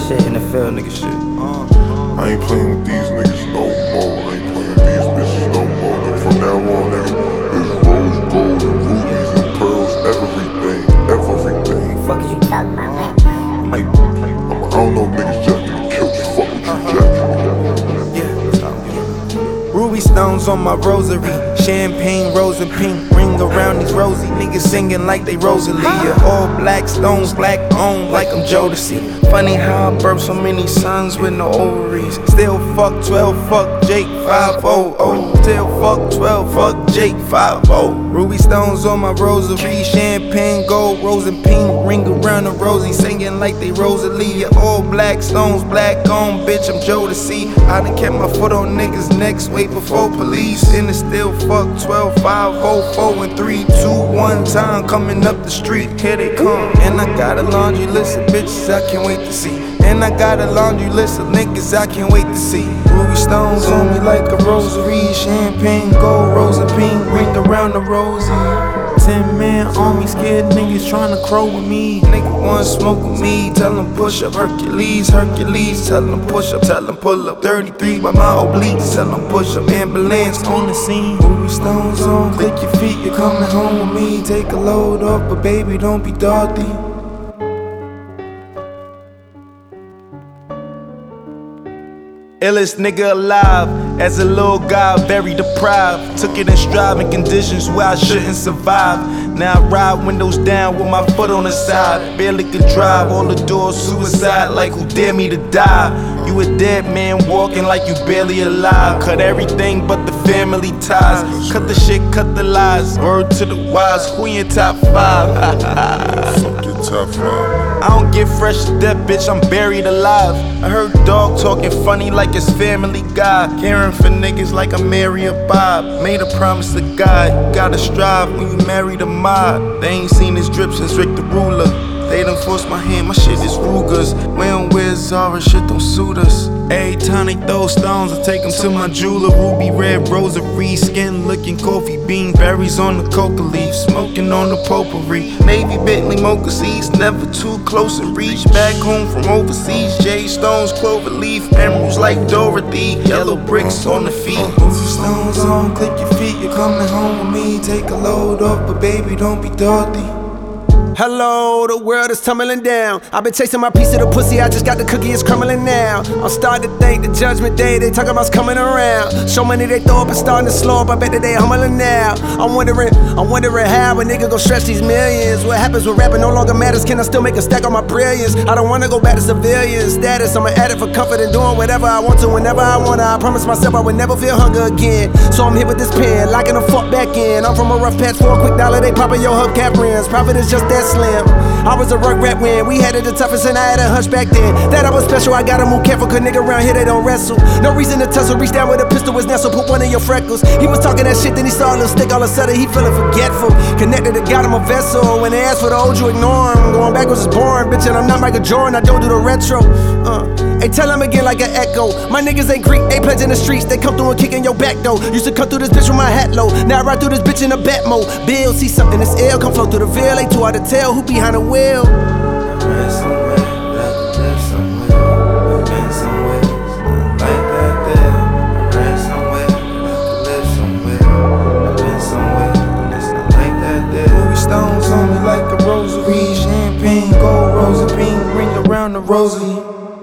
shit, NFL nigga shit. I ain't playing with these niggas no more. I ain't playing with these bitches no more. And from now on, nigga, it's rose gold and rubies and pearls, everything, everything. Fuck is you talking about, man? I don't know niggas jacking the kilts. Fuck with you jacking. Ruby stones on my rosary, champagne, rose and pink, ring around these rosy niggas singing like they Rosalia. All black stones, black on like I'm Jodeci. Funny how I birthed so many sons with no ovaries. Still fuck 12, fuck Jake 500. Still fuck 12, fuck Jake 50. Ruby stones on my rosary, champagne, gold, rose and pink, ring around the rosy, singing like they Rosalia. All black stones, black on, bitch, I'm Jodeci. I done kept my foot on niggas' necks way before police. And it's still fuck 12, 5, 4, and 3, 2, 1 time coming up the street. Here they come. And I got a laundry list of bitches I can't wait to see. And I got a laundry list of niggas I can't wait to see. Ruby stones on me like a rosary, champagne, gold, rose and pink, ring around the rosy. 10-man army, scared niggas tryna crow with me. Nigga wanna smoke with me, tell them push up. Hercules, Hercules, tell them push up, tell them pull up. 33 by my obliques, tell them push up. Ambulance on the scene, Ruby stones on, click your feet, you're coming home with me. Take a load off, but baby don't be Dorothy. Illest nigga alive, as a little guy, very deprived. Took it in stride in conditions where I shouldn't survive. Now I ride windows down with my foot on the side. Barely could drive, all the doors suicide, like who dare me to die? You a dead man walking like you barely alive. Cut everything but the family ties. Cut the shit, cut the lies. Word to the wise, who in your top 5? Fuck your top 5. I don't get fresh to death, bitch, I'm buried alive. I heard dog talking funny like it's Family Guy. Caring for niggas like I'm Mary or Bob. Made a promise to God, you gotta strive when you marry the mob. They ain't seen this drip since Rick the Ruler. They done forced my hand, my shit is Ruger's. We don't wear Zara, shit don't suit us. Every time they throw stones, I take them to my jeweler. Ruby red rosary, skin looking coffee bean. Berries on the coca leaf, smoking on the potpourri. Navy Bentley mocha seeds, never too close in reach. Back home from overseas, J stones, clover leaf. Emeralds like Dorothy, yellow bricks on the feet. Ruby stones on, click your feet, you're coming home with me. Take a load off, but baby don't be Dorothy. Hello, the world is tumbling down. I've been chasing my piece of the pussy, I just got the cookie, it's crumbling now. I'm starting to think the judgment day, they talking about's coming around. So many they throw up and starting to slow up, I bet that they humbling now. I'm wondering how a nigga gon' stretch these millions. What happens when rapping no longer matters? Can I still make a stack on my brilliance? I don't wanna go back to civilian status. I'm an addict for comfort and doing whatever I want to whenever I wanna. I promise myself I would never feel hunger again. So I'm here with this pen, locking the fuck back in. I'm from a rough patch for a quick dollar, they poppin' your hubcap rims. Profit is just that slim. I was a rug rat when we had it the toughest and I had a hunch back then. That I was special, I gotta move careful, cause nigga around here they don't wrestle. No reason to tussle, reach down with a pistol was nestle, put one in your freckles. He was talking that shit, then he saw a little stick, all of a sudden he feeling forgetful. Connected to God, I'm a vessel. When they ask for the old, you ignore him. Going backwards is boring, bitch, and I'm not Michael Jordan, I don't do the retro. Hey, tell him again like an echo. My niggas ain't Greek, they pledge in the streets. They come through and kick in your back door. Used to come through this bitch with my hat low. Now I ride through this bitch in a bat mode. Bill, see something that's ill, come flow through the veil. Ain't too hard to tell who behind the wheel. Stones on me like a rosary, champagne, gold, rose and pink, ring around the rosy.